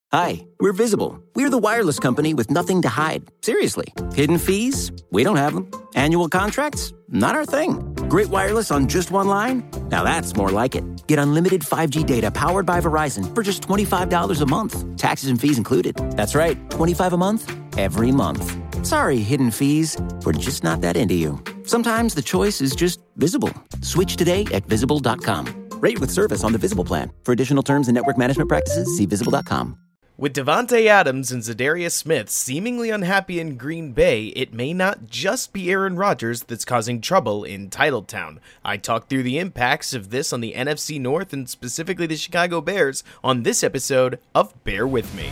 Hi, we're Visible. We're the wireless company with nothing to hide. Seriously. Hidden fees? We don't have them. Annual contracts? Not our thing. Great wireless on just one line? Now that's more like it. Get unlimited 5G data powered by Verizon for just $25 a month. Taxes and fees included. That's right, $25 a month, every month. Sorry, hidden fees. We're just not that into you. Sometimes the choice is just Visible. Switch today at Visible.com. Rate with service on the Visible plan. For additional terms and network management practices, see Visible.com. With Davante Adams and Za'Darius Smith seemingly unhappy in Green Bay, it may not just be Aaron Rodgers that's causing trouble in Titletown. I talked through the impacts of this on the NFC North and specifically the Chicago Bears on this episode of Bear With Me.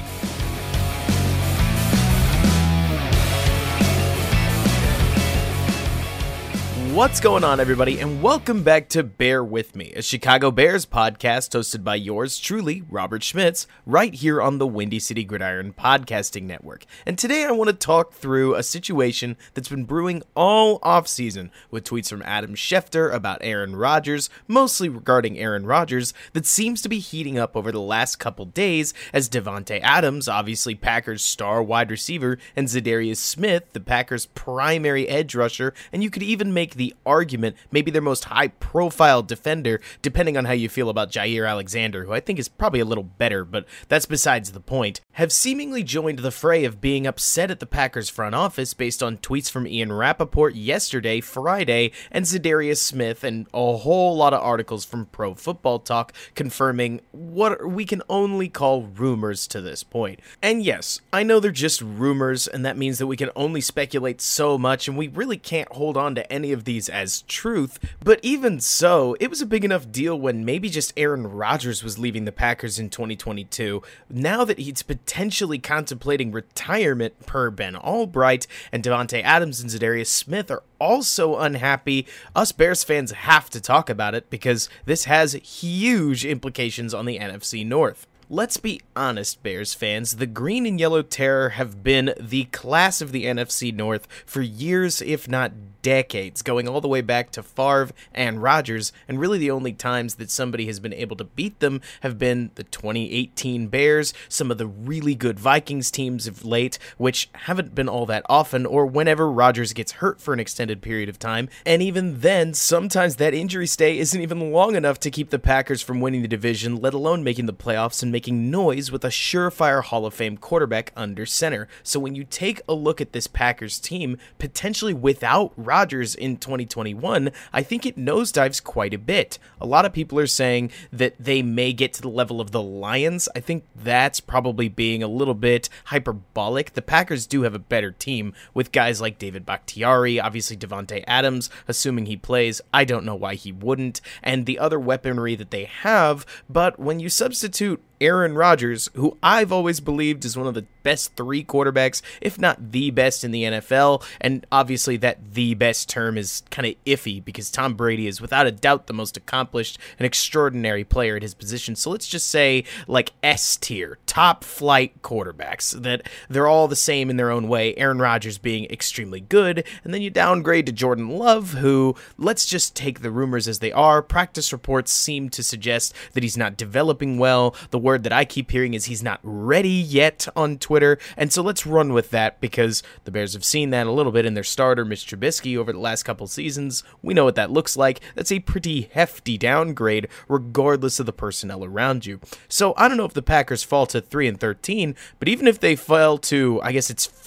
What's going on, everybody, and welcome back to Bear With Me, a Chicago Bears podcast hosted by yours truly, Robert Schmitz, right here on the Windy City Gridiron Podcasting Network. And today I want to talk through a situation that's been brewing all offseason with tweets from Adam Schefter about Aaron Rodgers, mostly regarding Aaron Rodgers, that seems to be heating up over the last couple days as Davante Adams, obviously Packers' star wide receiver, and Za'Darius Smith, the Packers' primary edge rusher, and you could even make the argument, maybe their most high-profile defender, depending on how you feel about Jair Alexander, who I think is probably a little better, but that's besides the point, have seemingly joined the fray of being upset at the Packers front office based on tweets from Ian Rappaport yesterday, Friday, and Za'Darius Smith, and a whole lot of articles from Pro Football Talk confirming what we can only call rumors to this point. And yes, I know they're just rumors, and that means that we can only speculate so much, and we really can't hold on to any of these as truth, but even so, it was a big enough deal when maybe just Aaron Rodgers was leaving the Packers in 2022. Now that he's potentially contemplating retirement per Ben Albright, and Davante Adams and Za'Darius Smith are also unhappy, us Bears fans have to talk about it because this has huge implications on the NFC North. Let's be honest, Bears fans, the green and yellow terror have been the class of the NFC North for years, if not decades, going all the way back to Favre and Rodgers, and really the only times that somebody has been able to beat them have been the 2018 Bears, some of the really good Vikings teams of late, which haven't been all that often, or whenever Rodgers gets hurt for an extended period of time, and even then, sometimes that injury stay isn't even long enough to keep the Packers from winning the division, let alone making the playoffs and making noise with a surefire Hall of Fame quarterback under center. So when you take a look at this Packers team, potentially without Rodgers in 2021, I think it nosedives quite a bit. A lot of people are saying that they may get to the level of the Lions. I think that's probably being a little bit hyperbolic. The Packers do have a better team with guys like David Bakhtiari, obviously Davante Adams, assuming he plays. I don't know why he wouldn't, and the other weaponry that they have, but when you substitute Aaron Rodgers, who I've always believed is one of the best three quarterbacks, if not the best in the NFL, and obviously that the best term is kind of iffy because Tom Brady is without a doubt the most accomplished and extraordinary player at his position. So let's just say like S tier, top flight quarterbacks, that they're all the same in their own way, Aaron Rodgers being extremely good, and then you downgrade to Jordan Love, who, let's just take the rumors as they are, practice reports seem to suggest that he's not developing well. The word that I keep hearing is he's not ready yet on Twitter, and so let's run with that because the Bears have seen that a little bit in their starter, Mitch Trubisky, over the last couple seasons. We know what that looks like. That's a pretty hefty downgrade regardless of the personnel around you. So I don't know if the Packers fall to 3-13, but even if they fell to, I guess it's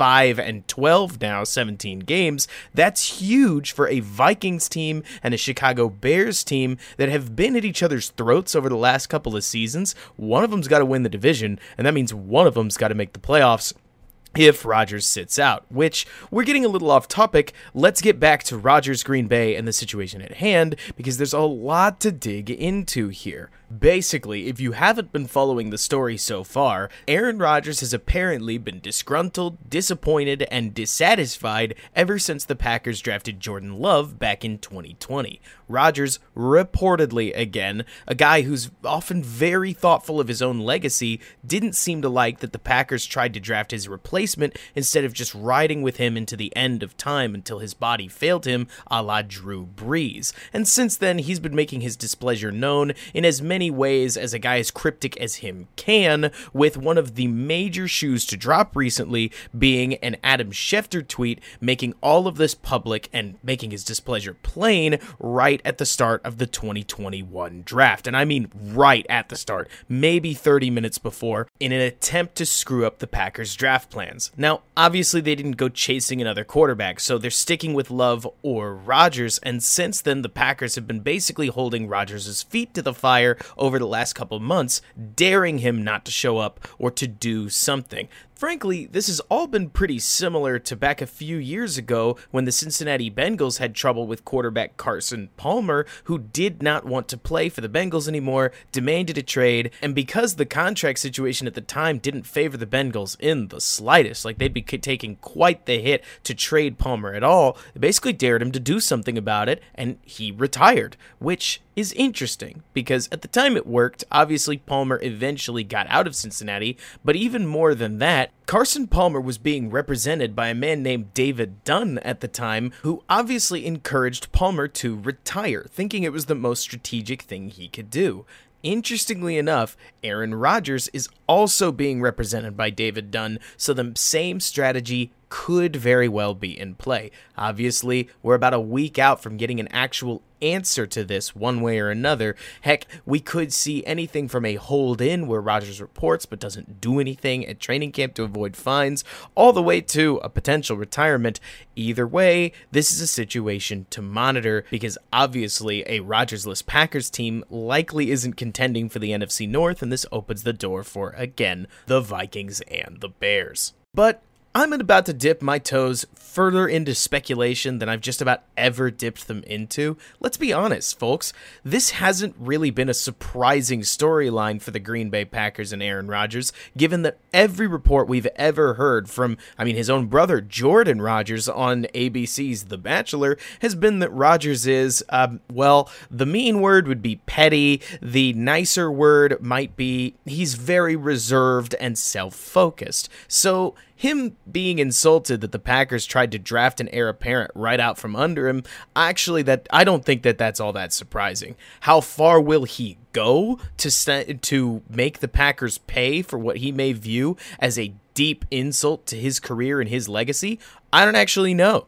5-12 now, 17 games, that's huge for a Vikings team and a Chicago Bears team that have been at each other's throats over the last couple of seasons. One of them's got to win the division, and that means one of them's got to make the playoffs if Rodgers sits out, which we're getting a little off topic. Let's get back to Rodgers, Green Bay, and the situation at hand, because there's a lot to dig into here. Basically, if you haven't been following the story so far, Aaron Rodgers has apparently been disgruntled, disappointed, and dissatisfied ever since the Packers drafted Jordan Love back in 2020. Rodgers, reportedly again, a guy who's often very thoughtful of his own legacy, didn't seem to like that the Packers tried to draft his replacement instead of just riding with him into the end of time until his body failed him, a la Drew Brees. And since then, he's been making his displeasure known in as many many ways as a guy as cryptic as him can, with one of the major shoes to drop recently being an Adam Schefter tweet making all of this public and making his displeasure plain right at the start of the 2021 draft. And I mean right at the start, maybe 30 minutes before, in an attempt to screw up the Packers' draft plans. Now, obviously they didn't go chasing another quarterback, so they're sticking with Love or Rodgers, and since then the Packers have been basically holding Rodgers' feet to the fire over the last couple months, daring him not to show up or to do something. Frankly, this has all been pretty similar to back a few years ago when the Cincinnati Bengals had trouble with quarterback Carson Palmer, who did not want to play for the Bengals anymore, demanded a trade, and because the contract situation at the time didn't favor the Bengals in the slightest, like they'd be taking quite the hit to trade Palmer at all, they basically dared him to do something about it, and he retired, which is interesting, because at the time it worked. Obviously, Palmer eventually got out of Cincinnati, but even more than that, Carson Palmer was being represented by a man named David Dunn at the time, who obviously encouraged Palmer to retire, thinking it was the most strategic thing he could do. Interestingly enough, Aaron Rodgers is also being represented by David Dunn, so the same strategy could very well be in play. Obviously, we're about a week out from getting an actual answer to this one way or another. Heck, we could see anything from a hold-in where Rodgers reports but doesn't do anything at training camp to avoid fines, all the way to a potential retirement. Either way, this is a situation to monitor because obviously a Rodgers-less Packers team likely isn't contending for the NFC North, and this opens the door for, again, the Vikings and the Bears. But I'm about to dip my toes further into speculation than I've just about ever dipped them into. Let's be honest, folks. This hasn't really been a surprising storyline for the Green Bay Packers and Aaron Rodgers, given that every report we've ever heard from, his own brother, Jordan Rodgers, on ABC's The Bachelor, has been that Rodgers is, the mean word would be petty. The nicer word might be he's very reserved and self-focused. So him being insulted that the Packers tried to draft an heir apparent right out from under him, I don't think that that's all that surprising. How far will he go to make the Packers pay for what he may view as a deep insult to his career and his legacy? I don't actually know.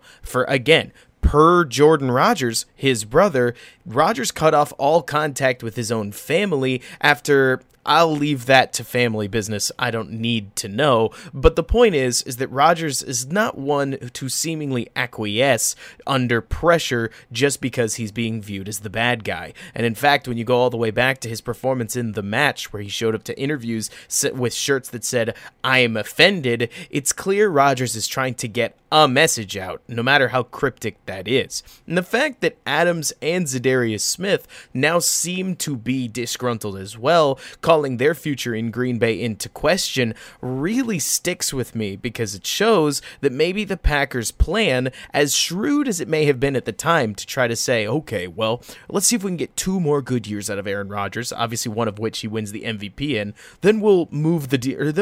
Per Jordan Rodgers, his brother, Rodgers cut off all contact with his own family after, I'll leave that to family business. I don't need to know. But the point is that Rodgers is not one to seemingly acquiesce under pressure just because he's being viewed as the bad guy. And in fact, when you go all the way back to his performance in The Match, where he showed up to interviews with shirts that said, "I am offended," it's clear Rodgers is trying to get a message out, no matter how cryptic that is. And the fact that Adams and Za'Darius Smith now seem to be disgruntled as well, calling their future in Green Bay into question, really sticks with me because it shows that maybe the Packers' plan, as shrewd as it may have been at the time, to try to say, okay, well, let's see if we can get 2 more good years out of Aaron Rodgers, obviously one of which he wins the MVP in, then we'll move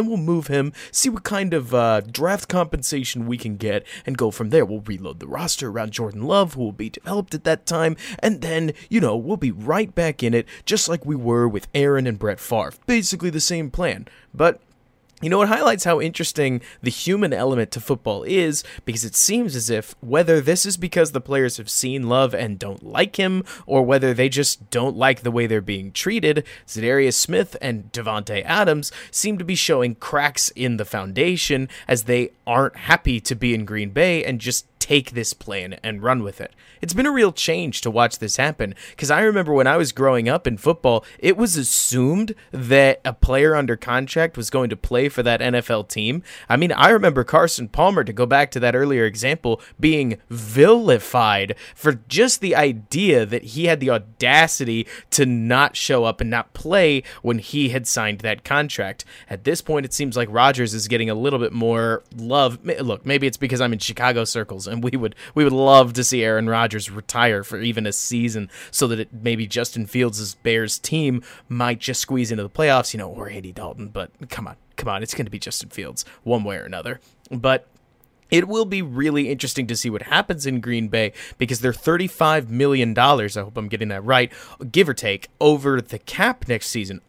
him, see what kind of draft compensation we can get, and go from there. We'll reload the roster around Jordan Love, who will be developed at that time, and then, we'll be right back in it, just like we were with Aaron and Brett Favre. Basically the same plan. But it highlights how interesting the human element to football is, because it seems as if, whether this is because the players have seen Love and don't like him, or whether they just don't like the way they're being treated, Za'Darius Smith and Davante Adams seem to be showing cracks in the foundation as they aren't happy to be in Green Bay and just take this plan and run with it. It's been a real change to watch this happen, because I remember when I was growing up in football, it was assumed that a player under contract was going to play for that NFL team. I remember Carson Palmer, to go back to that earlier example, being vilified for just the idea that he had the audacity to not show up and not play when he had signed that contract. At this point, it seems like Rodgers is getting a little bit more love. Look, maybe it's because I'm in Chicago circles, and we would love to see Aaron Rodgers retire for even a season, so that maybe Justin Fields' Bears team might just squeeze into the playoffs, or Andy Dalton. But come on, it's going to be Justin Fields one way or another. But It will be really interesting to see what happens in Green Bay because they're $35 million, I hope I'm getting that right, give or take, over the cap next season.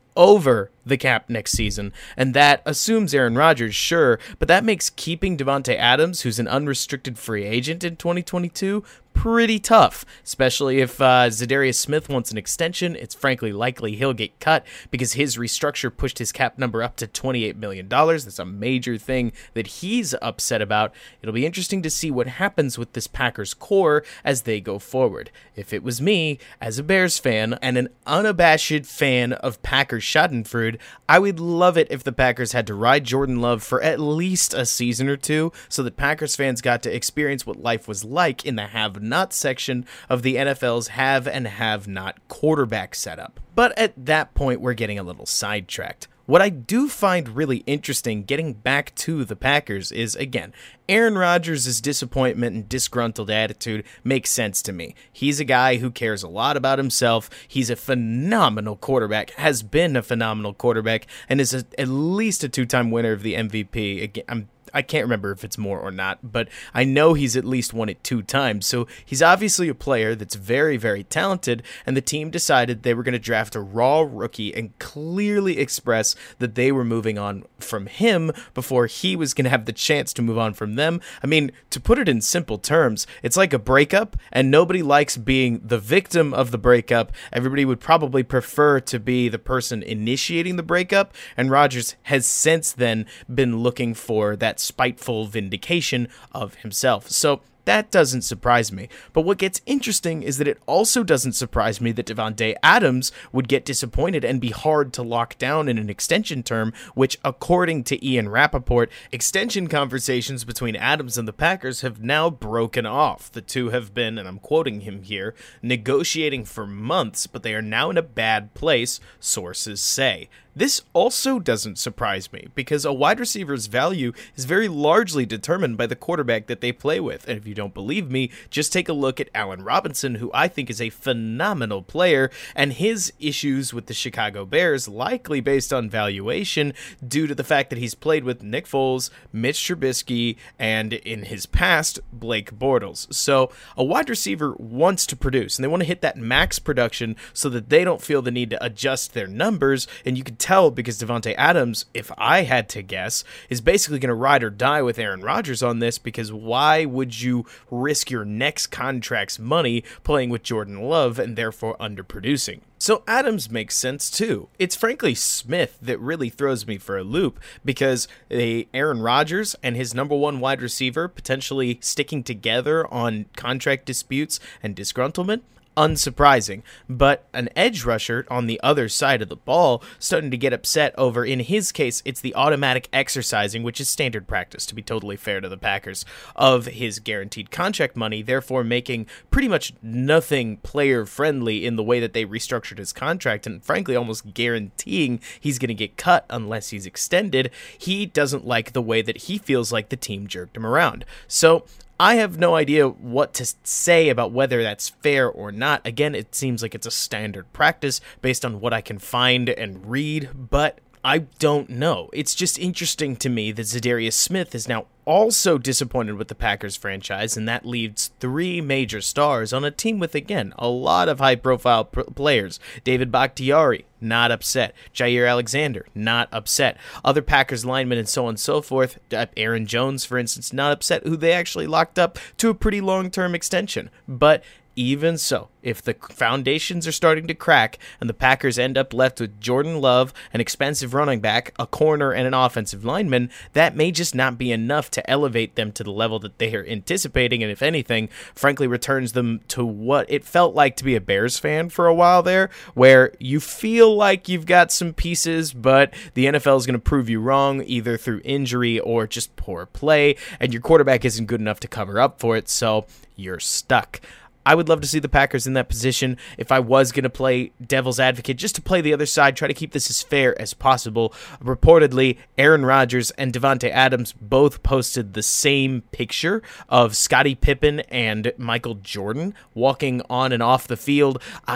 And that assumes Aaron Rodgers, sure, but that makes keeping Davante Adams, who's an unrestricted free agent in 2022, pretty tough, especially if Zadarius Smith wants an extension. It's frankly likely he'll get cut because his restructure pushed his cap number up to $28 million. That's a major thing that he's upset about. It'll be interesting to see what happens with this Packers core as they go forward. If it was me, as a Bears fan and an unabashed fan of Packers Schadenfreude, I would love it if the Packers had to ride Jordan Love for at least a season or two so that Packers fans got to experience what life was like in the have-not section of the NFL's have and have-not quarterback setup. But at that point, we're getting a little sidetracked. What I do find really interesting getting back to the Packers is, again, Aaron Rodgers' disappointment and disgruntled attitude makes sense to me. He's a guy who cares a lot about himself. He's a phenomenal quarterback, has been a phenomenal quarterback, and is at least a two-time winner of the MVP. Again, I can't remember if it's more or not, but I know he's at least won it 2 times. So he's obviously a player that's very, very talented, and the team decided they were going to draft a raw rookie and clearly express that they were moving on from him before he was going to have the chance to move on from them. I mean, to put it in simple terms, it's like a breakup, and nobody likes being the victim of the breakup. Everybody would probably prefer to be the person initiating the breakup, and Rodgers has since then been looking for that spiteful vindication of himself. So that doesn't surprise me. But what gets interesting is that it also doesn't surprise me that Davante Adams would get disappointed and be hard to lock down in an extension term, which, according to Ian Rappaport, extension conversations between Adams and the Packers have now broken off. The two have been, and I'm quoting him here, negotiating for months, but they are now in a bad place, sources say. This also doesn't surprise me because a wide receiver's value is very largely determined by the quarterback that they play with. And if you don't believe me, just take a look at Allen Robinson, who I think is a phenomenal player, and his issues with the Chicago Bears likely based on valuation due to the fact that he's played with Nick Foles, Mitch Trubisky, and in his past, Blake Bortles. So a wide receiver wants to produce, and they want to hit that max production so that they don't feel the need to adjust their numbers, and you can tell because Davante Adams, if I had to guess, is basically going to ride or die with Aaron Rodgers on this, because why would you risk your next contract's money playing with Jordan Love and therefore underproducing? So Adams makes sense too. It's frankly Smith that really throws me for a loop because Aaron Rodgers and his number one wide receiver potentially sticking together on contract disputes and disgruntlement. Unsurprising, but an edge rusher on the other side of the ball starting to get upset over, in his case, it's the automatic exercising, which is standard practice, to be totally fair to the Packers, of his guaranteed contract money, therefore making pretty much nothing player-friendly in the way that they restructured his contract, and frankly almost guaranteeing he's going to get cut unless he's extended. He doesn't like the way that he feels like the team jerked him around. So I have no idea what to say about whether that's fair or not. Again, it seems like it's a standard practice based on what I can find and read, but I don't know. It's just interesting to me that Zadarius Smith is now also disappointed with the Packers franchise, and that leaves 3 major stars on a team with, again, a lot of high-profile players. David Bakhtiari, not upset. Jair Alexander, not upset. Other Packers linemen and so on and so forth. Aaron Jones, for instance, not upset, who they actually locked up to a pretty long-term extension. But even so, if the foundations are starting to crack and the Packers end up left with Jordan Love, an expensive running back, a corner, and an offensive lineman, that may just not be enough to elevate them to the level that they are anticipating, and if anything, frankly returns them to what it felt like to be a Bears fan for a while there, where you feel like you've got some pieces, but the NFL is going to prove you wrong, either through injury or just poor play, and your quarterback isn't good enough to cover up for it, so you're stuck. I would love to see the Packers in that position. If I was going to play devil's advocate, just to play the other side, try to keep this as fair as possible. Reportedly, Aaron Rodgers and Davante Adams both posted the same picture of Scottie Pippen and Michael Jordan walking on and off the field.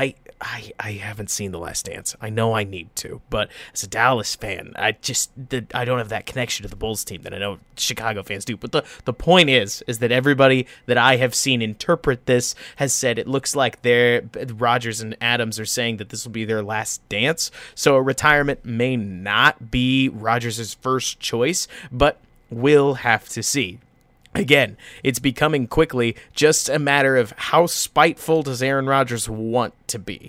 I haven't seen The Last Dance. I know I need to, but as a Dallas fan, I don't have that connection to the Bulls team that I know Chicago fans do. But the point is that everybody that I have seen interpret this has said it looks like Rodgers and Adams are saying that this will be their last dance. So a retirement may not be Rodgers' first choice, but we'll have to see. Again, it's becoming quickly just a matter of how spiteful does Aaron Rodgers want to be?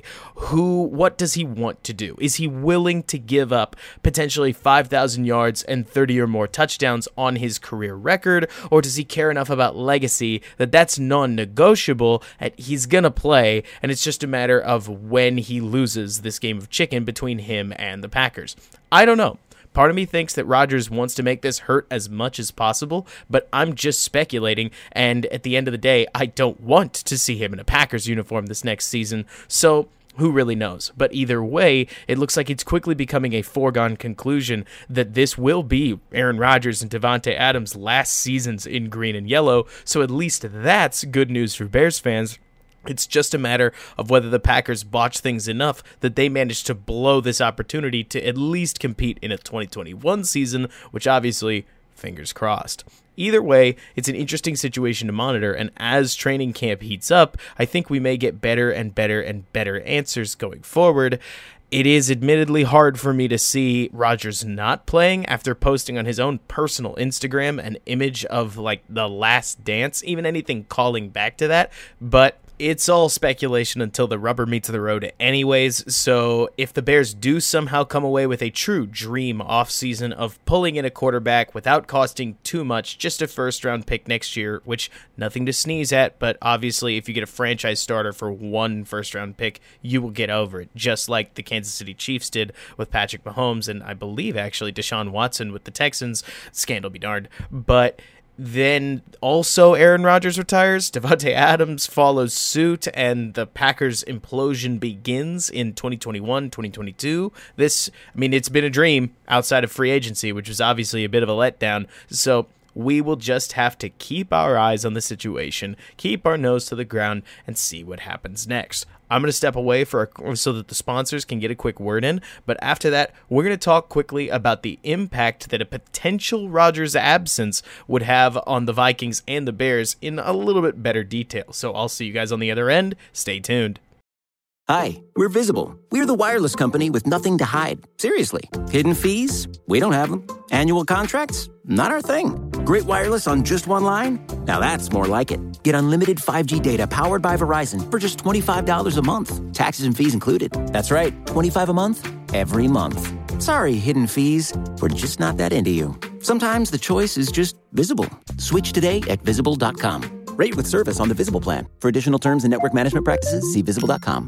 What does he want to do? Is he willing to give up potentially 5,000 yards and 30 or more touchdowns on his career record? Or does he care enough about legacy that that's non-negotiable and he's going to play, and it's just a matter of when he loses this game of chicken between him and the Packers? I don't know. Part of me thinks that Rodgers wants to make this hurt as much as possible, but I'm just speculating, and at the end of the day, I don't want to see him in a Packers uniform this next season, so who really knows? But either way, it looks like it's quickly becoming a foregone conclusion that this will be Aaron Rodgers and Davante Adams' last seasons in green and yellow, so at least that's good news for Bears fans. It's just a matter of whether the Packers botch things enough that they manage to blow this opportunity to at least compete in a 2021 season, which obviously, fingers crossed. Either way, it's an interesting situation to monitor, and as training camp heats up, I think we may get better and better and better answers going forward. It is admittedly hard for me to see Rodgers not playing after posting on his own personal Instagram an image of like The Last Dance, even anything calling back to that, but it's all speculation until the rubber meets the road anyways, so if the Bears do somehow come away with a true dream offseason of pulling in a quarterback without costing too much, just a first-round pick next year, which nothing to sneeze at, but obviously if you get a franchise starter for one first-round pick, you will get over it, just like the Kansas City Chiefs did with Patrick Mahomes, and I believe actually Deshaun Watson with the Texans. Scandal be darned, but then also Aaron Rodgers retires, Davante Adams follows suit, and the Packers implosion begins in 2021, 2022. It's been a dream outside of free agency, which was obviously a bit of a letdown. So we will just have to keep our eyes on the situation, keep our nose to the ground, and see what happens next. I'm going to step away so that the sponsors can get a quick word in, but after that, we're going to talk quickly about the impact that a potential Rodgers absence would have on the Vikings and the Bears in a little bit better detail. So I'll see you guys on the other end. Stay tuned. Hi, we're Visible. We're the wireless company with nothing to hide. Seriously. Hidden fees? We don't have them. Annual contracts? Not our thing. Great wireless on just one line? Now that's more like it. Get unlimited 5G data powered by Verizon for just $25 a month. Taxes and fees included. That's right, $25 a month, every month. Sorry, hidden fees. We're just not that into you. Sometimes the choice is just Visible. Switch today at Visible.com. Rate with service on the Visible plan. For additional terms and network management practices, see Visible.com.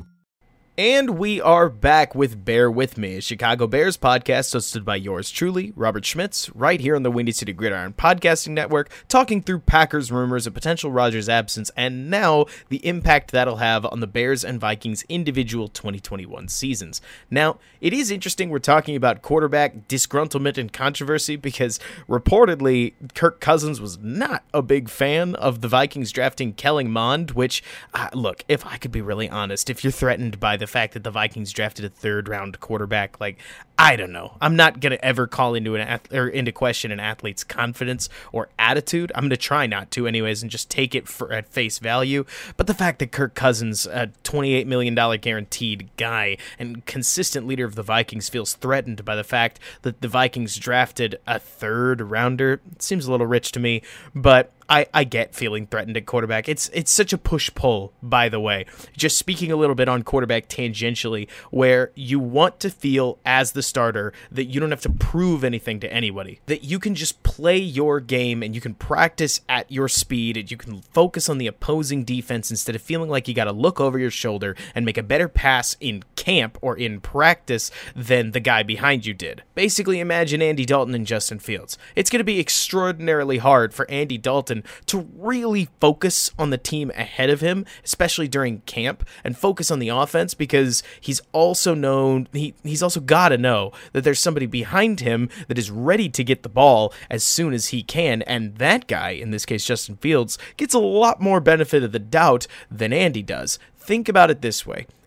And we are back with Bear With Me, a Chicago Bears podcast hosted by yours truly, Robert Schmitz, right here on the Windy City Gridiron Podcasting Network, talking through Packers rumors, a potential Rodgers absence, and now the impact that'll have on the Bears and Vikings individual 2021 seasons. Now, it is interesting we're talking about quarterback disgruntlement and controversy because reportedly Kirk Cousins was not a big fan of the Vikings drafting Kellen Mond, which, look, if I could be really honest, if you're threatened by the fact that the Vikings drafted a third-round quarterback, like, I don't know. I'm not going to ever call into question an athlete's confidence or attitude. I'm going to try not to anyways and just take it at face value. But the fact that Kirk Cousins, a $28 million guaranteed guy and consistent leader of the Vikings, feels threatened by the fact that the Vikings drafted a third-rounder seems a little rich to me, but I get feeling threatened at quarterback. It's such a push-pull, by the way. Just speaking a little bit on quarterback tangentially, where you want to feel as the starter that you don't have to prove anything to anybody, that you can just play your game and you can practice at your speed and you can focus on the opposing defense instead of feeling like you got to look over your shoulder and make a better pass in camp or in practice than the guy behind you did. Basically, imagine Andy Dalton and Justin Fields. It's going to be extraordinarily hard for Andy Dalton to really focus on the team ahead of him, especially during camp, and focus on the offense because he's also got to know that there's somebody behind him that is ready to get the ball as soon as he can, and that guy, in this case Justin Fields, gets a lot more benefit of the doubt than Andy does. Think about it this way.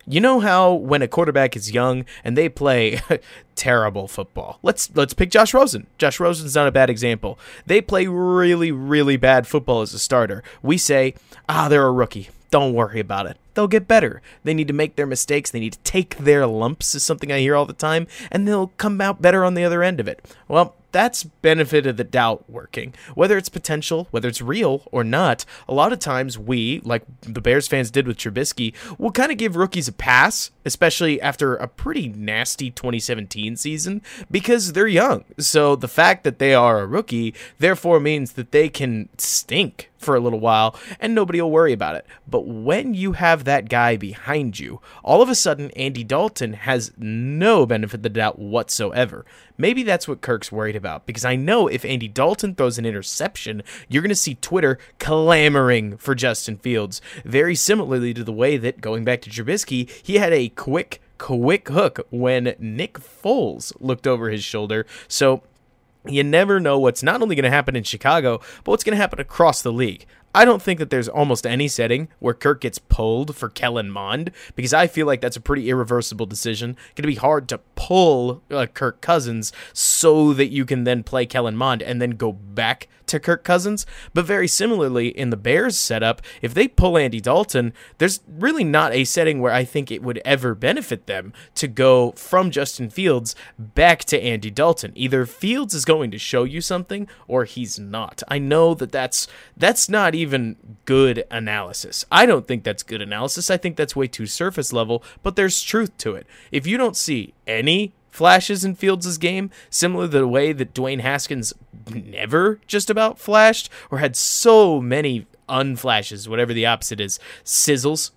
You know how when a quarterback is young and they play terrible football. Let's pick Josh Rosen. Josh Rosen's not a bad example. They play really, really bad football as a starter. We say, they're a rookie. Don't worry about it. They'll get better. They need to make their mistakes. They need to take their lumps, is something I hear all the time, and they'll come out better on the other end of it. Well, that's benefit of the doubt working. Whether it's potential, whether it's real or not, a lot of times we, like the Bears fans did with Trubisky, will kind of give rookies a pass, especially after a pretty nasty 2017 season, because they're young. So the fact that they are a rookie, therefore means that they can stink for a little while and nobody will worry about it. But when you have that guy behind you, all of a sudden Andy Dalton has no benefit of the doubt whatsoever. Maybe that's what Kirk's worried about, because I know if Andy Dalton throws an interception, you're going to see Twitter clamoring for Justin Fields. Very similarly to the way that, going back to Trubisky, he had a quick hook when Nick Foles looked over his shoulder. So you never know what's not only going to happen in Chicago, but what's going to happen across the league. I don't think that there's almost any setting where Kirk gets pulled for Kellen Mond, because I feel like that's a pretty irreversible decision. Going to be hard to pull Kirk Cousins so that you can then play Kellen Mond and then go back to Kirk Cousins. But very similarly, in the Bears setup, if they pull Andy Dalton, there's really not a setting where I think it would ever benefit them to go from Justin Fields back to Andy Dalton. Either Fields is going to show you something or he's not. I know that that's not even good analysis. I don't think that's good analysis. I think that's way too surface level, but there's truth to it. If you don't see any flashes in Fields' game, similar to the way that Dwayne Haskins never just about flashed or had so many unflashes, whatever the opposite is, sizzles,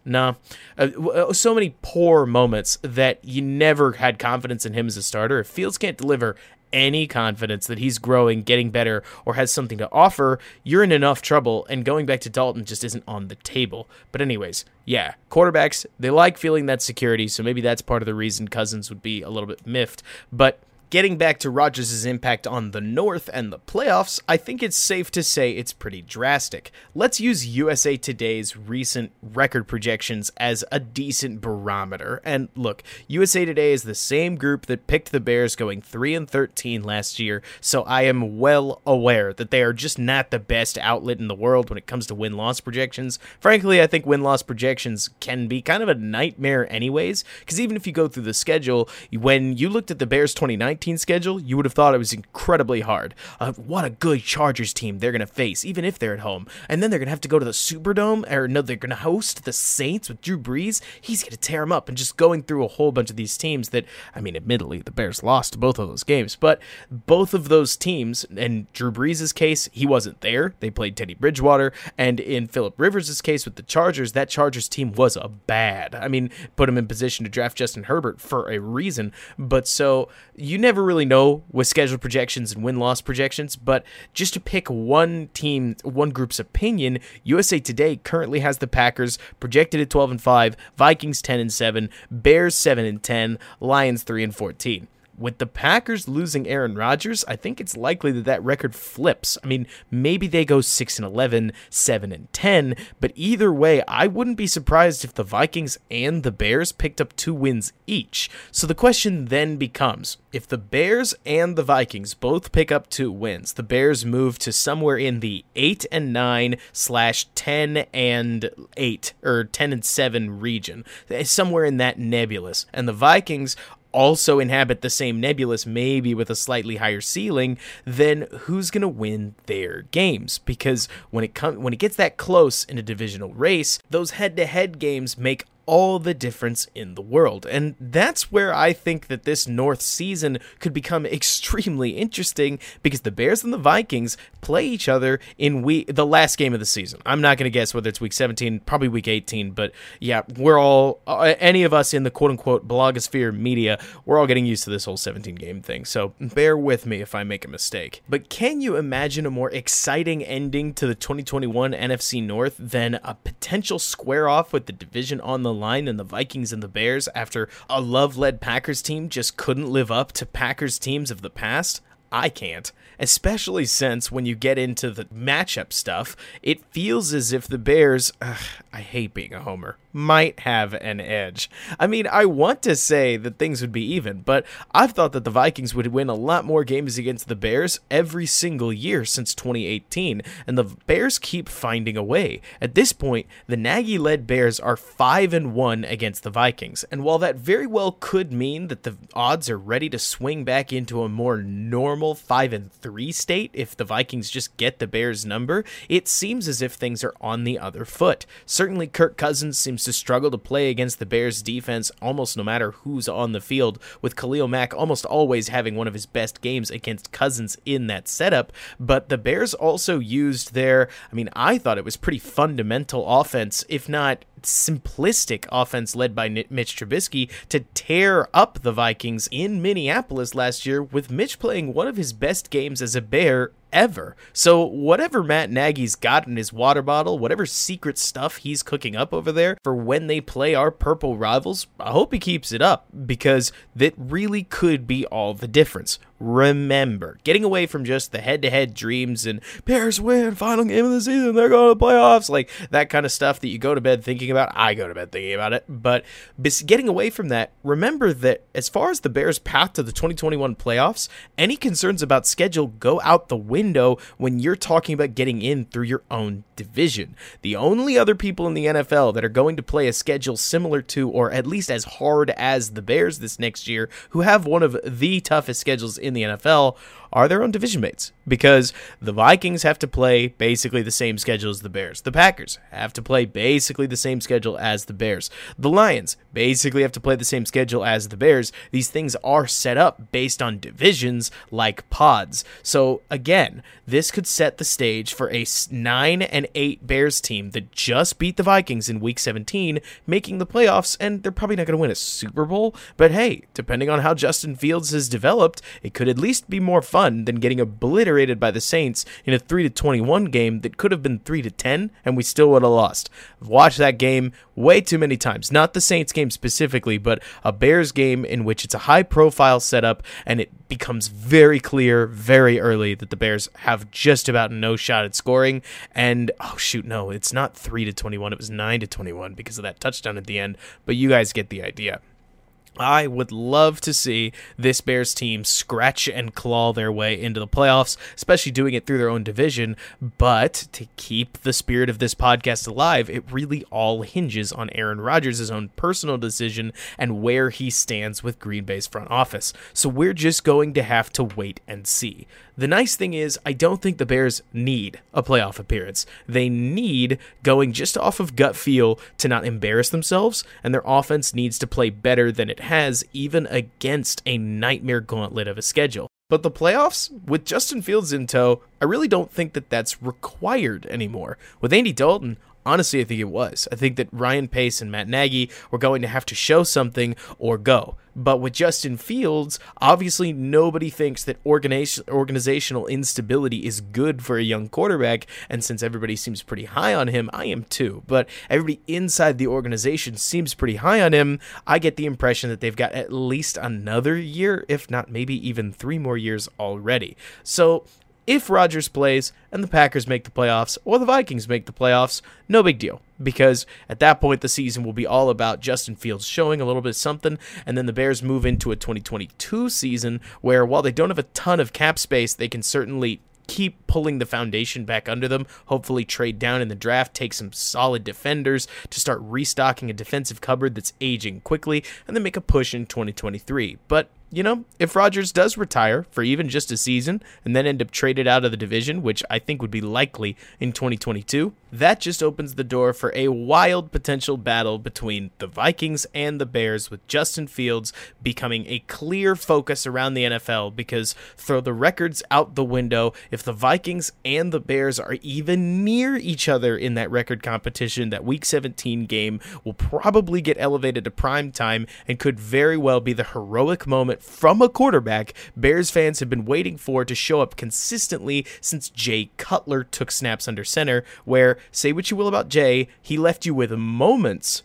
so many poor moments that you never had confidence in him as a starter. If Fields can't deliver any confidence that he's growing, getting better, or has something to offer, you're in enough trouble, and going back to Dalton just isn't on the table. But anyways, yeah, quarterbacks, they like feeling that security, so maybe that's part of the reason Cousins would be a little bit miffed. But getting back to Rodgers' impact on the North and the playoffs, I think it's safe to say it's pretty drastic. Let's use USA Today's recent record projections as a decent barometer. And look, USA Today is the same group that picked the Bears going 3-13 last year, so I am well aware that they are just not the best outlet in the world when it comes to win-loss projections. Frankly, I think win-loss projections can be kind of a nightmare anyways, because even if you go through the schedule, when you looked at the Bears 2019 schedule, you would have thought it was incredibly hard. What a good Chargers team they're going to face, even if they're at home. And then they're going to have to go to the Superdome, or no, they're going to host the Saints with Drew Brees. He's going to tear them up, and just going through a whole bunch of these teams that, I mean, admittedly, the Bears lost both of those games, but both of those teams, in Drew Brees' case, he wasn't there. They played Teddy Bridgewater, and in Phillip Rivers' case with the Chargers, that Chargers team was bad. I mean, put him in position to draft Justin Herbert for a reason, but so you never really know with schedule projections and win-loss projections, but just to pick one team, one group's opinion, USA Today currently has the Packers projected at 12-5, Vikings 10-7, Bears 7-10, Lions 3-14. With the Packers losing Aaron Rodgers, I think it's likely that record flips. I mean, maybe they go 6-11, 7-10, but either way, I wouldn't be surprised if the Vikings and the Bears picked up 2 wins each. So the question then becomes, if the Bears and the Vikings both pick up 2 wins, the Bears move to somewhere in the 8-9/10-8 or 10-7 region, somewhere in that nebulous, and the Vikings also inhabit the same nebulous, maybe with a slightly higher ceiling, then who's going to win their games? Because when it gets that close in a divisional race, those head-to-head games make all the difference in the world. And that's where I think that this North season could become extremely interesting, because the Bears and the Vikings play each other in the last game of the season. I'm not going to guess whether it's week 17, probably week 18, but yeah, we're all, any of us in the quote-unquote blogosphere media, we're all getting used to this whole 17-game thing, so bear with me if I make a mistake. But can you imagine a more exciting ending to the 2021 NFC North than a potential square-off with the division on the line and the Vikings and the Bears after a Love-led Packers team just couldn't live up to Packers teams of the past? I can't, especially since when you get into the matchup stuff, it feels as if the Bears, I hate being a homer, might have an edge. I mean, I want to say that things would be even, but I've thought that the Vikings would win a lot more games against the Bears every single year since 2018, and the Bears keep finding a way. At this point, the Nagy-led Bears are 5-1 against the Vikings, and while that very well could mean that the odds are ready to swing back into a more normal 5-3 state if the Vikings just get the Bears number, it seems as if things are on the other foot. Certainly Kirk Cousins seems to struggle to play against the Bears defense almost no matter who's on the field, with Khalil Mack almost always having one of his best games against Cousins in that setup. But the Bears also used I thought it was pretty fundamental offense, if not simplistic offense led by Mitch Trubisky, to tear up the Vikings in Minneapolis last year, with Mitch playing one of his best games as a Bear ever. So whatever Matt Nagy's got in his water bottle, whatever secret stuff he's cooking up over there for when they play our purple rivals, I hope he keeps it up, because that really could be all the difference. Remember, getting away from just the head-to-head dreams and Bears win, final game of the season, they're going to the playoffs, like that kind of stuff that you go to bed thinking about. I go to bed thinking about it. But getting away from that, remember that as far as the Bears' path to the 2021 playoffs, any concerns about schedule go out the window when you're talking about getting in through your own division. The only other people in the NFL that are going to play a schedule similar to, or at least as hard as, the Bears this next year, who have one of the toughest schedules in the NFL, are their own division mates, because the Vikings have to play basically the same schedule as the Bears. The Packers have to play basically the same schedule as the Bears. The Lions basically have to play the same schedule as the Bears. These things are set up based on divisions like pods. So again, this could set the stage for a 9-8 Bears team that just beat the Vikings in Week 17, making the playoffs, and they're probably not going to win a Super Bowl, but hey, depending on how Justin Fields has developed, it could at least be more fun than getting obliterated by the Saints in a 3-21 game that could have been 3-10, and we still would have lost. I've watched that game way too many times. Not the Saints game specifically, but a Bears game in which it's a high-profile setup, and it becomes very clear very early that the Bears have just about no shot at scoring. And no, it's not 3-21. It was 9-21 because of that touchdown at the end. But you guys get the idea. I would love to see this Bears team scratch and claw their way into the playoffs, especially doing it through their own division. But to keep the spirit of this podcast alive, it really all hinges on Aaron Rodgers' own personal decision and where he stands with Green Bay's front office. So we're just going to have to wait and see. The nice thing is, I don't think the Bears need a playoff appearance. They need going just off of gut feel to not embarrass themselves, and their offense needs to play better than it has, even against a nightmare gauntlet of a schedule. But the playoffs, with Justin Fields in tow, I really don't think that that's required anymore. With Andy Dalton, honestly, I think it was. I think that Ryan Pace and Matt Nagy were going to have to show something or go. But with Justin Fields, obviously nobody thinks that organizational instability is good for a young quarterback, and since everybody seems pretty high on him, I am too, but everybody inside the organization seems pretty high on him, I get the impression that they've got at least another year, if not maybe even 3 more years already. So if Rodgers plays and the Packers make the playoffs or the Vikings make the playoffs, no big deal, because at that point the season will be all about Justin Fields showing a little bit of something, and then the Bears move into a 2022 season where, while they don't have a ton of cap space, they can certainly keep pulling the foundation back under them, hopefully trade down in the draft, take some solid defenders to start restocking a defensive cupboard that's aging quickly, and then make a push in 2023. But if Rodgers does retire for even just a season and then end up traded out of the division, which I think would be likely in 2022, that just opens the door for a wild potential battle between the Vikings and the Bears, with Justin Fields becoming a clear focus around the NFL, because throw the records out the window, if the Vikings and the Bears are even near each other in that record competition, that Week 17 game will probably get elevated to prime time and could very well be the heroic moment from a quarterback Bears fans have been waiting for to show up consistently since Jay Cutler took snaps under center, where, say what you will about Jay, he left you with moments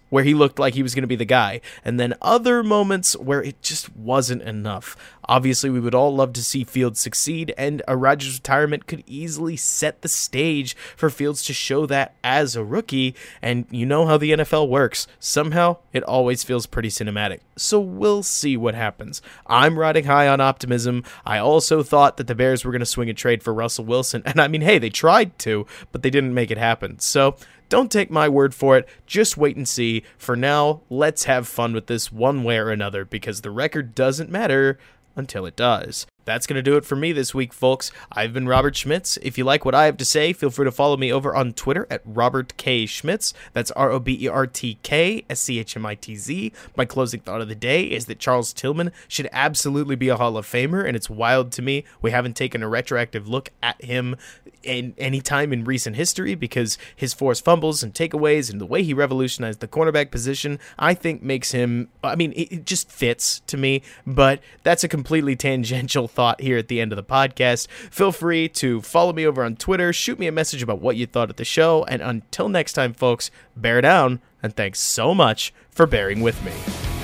where he looked like he was going to be the guy, and then other moments where it just wasn't enough. Obviously, we would all love to see Fields succeed, and a Rodgers retirement could easily set the stage for Fields to show that as a rookie, and you know how the NFL works. Somehow, it always feels pretty cinematic. So we'll see what happens. I'm riding high on optimism. I also thought that the Bears were going to swing a trade for Russell Wilson, and I mean, hey, they tried to, but they didn't make it happen. So don't take my word for it. Just wait and see. For now, let's have fun with this one way or another, because the record doesn't matter until it does. That's going to do it for me this week, folks. I've been Robert Schmitz. If you like what I have to say, feel free to follow me over on Twitter at Robert K. Schmitz. That's RobertKSchmitz. My closing thought of the day is that Charles Tillman should absolutely be a Hall of Famer, and it's wild to me we haven't taken a retroactive look at him in any time in recent history, because his forced fumbles and takeaways and the way he revolutionized the cornerback position, I think makes him, I mean, it just fits to me, but that's a completely tangential thought here at the end of the podcast. Feel free to follow me over on Twitter, shoot me a message about what you thought of the show, and until next time, folks, bear down, and thanks so much for bearing with me.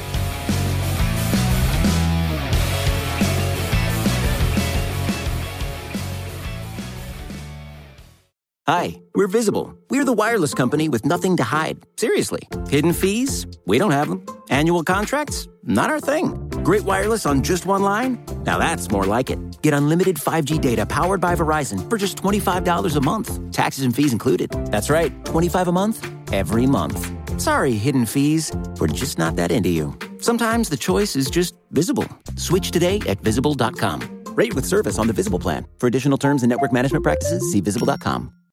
Hi, we're Visible. We're the wireless company with nothing to hide. Seriously. Hidden fees? We don't have them. Annual contracts? Not our thing. Great wireless on just one line? Now that's more like it. Get unlimited 5G data powered by Verizon for just $25 a month. Taxes and fees included. That's right, $25 a month, every month. Sorry, hidden fees. We're just not that into you. Sometimes the choice is just Visible. Switch today at Visible.com. Rate with service on the Visible plan. For additional terms and network management practices, see Visible.com.